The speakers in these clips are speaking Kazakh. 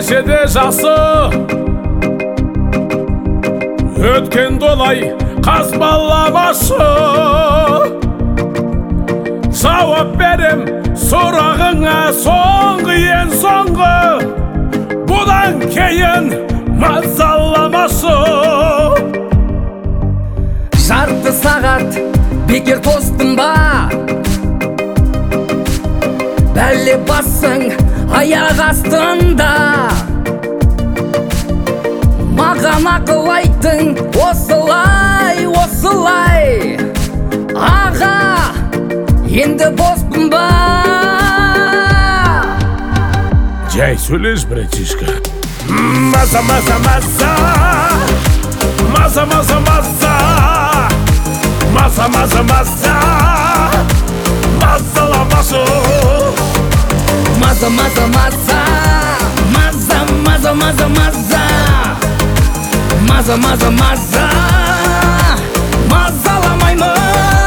десе де жасы өткен долай қазбаламашы. Жауап берем сұрағыңа соңғы ең соңғы, бұдан кейін мазаламашы. Жарты сағат бекер тостым ба, бәле басың аяқ астында. Маған ақыл айттың осылай осылай, аға енді боспын ба? Жай сөйлес, братишка. Маза, маза, маза, маза, маза, маза, маза, маза, маза, мазаламашы. Маза, маза, маза, маза, маза, маза, маза, маза, маза, маза, мазаламаймын.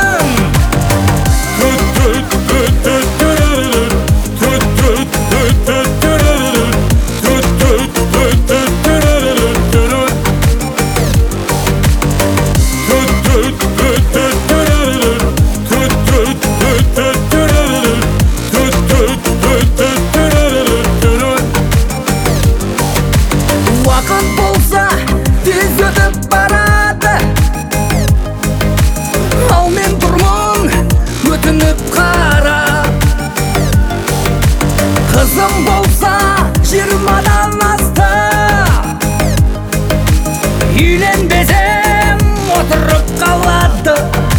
Уақыт болса тез өтіп барады, ал мен тұрмын өтініп қарап. Қызым болса 20-дан асты, үйленбесем отырып қалады.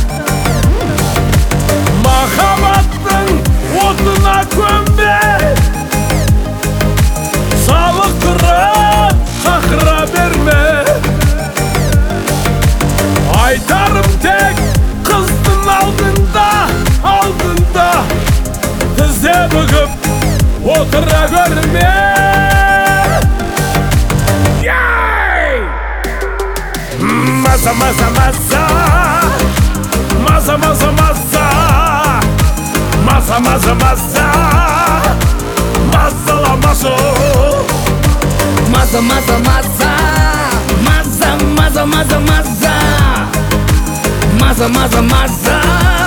Махаббаттың отына көмбе, салықтырып қақыра берме. Айтарым тек қыздың алдында, алдында тізе бүгіп отыра көрме. Маза, маза, маза, маза, маза, маза, маза, маза, маза, мазаламашы. Маза, маза, маза, маза, маза, маза, маза, маза, маза, маза.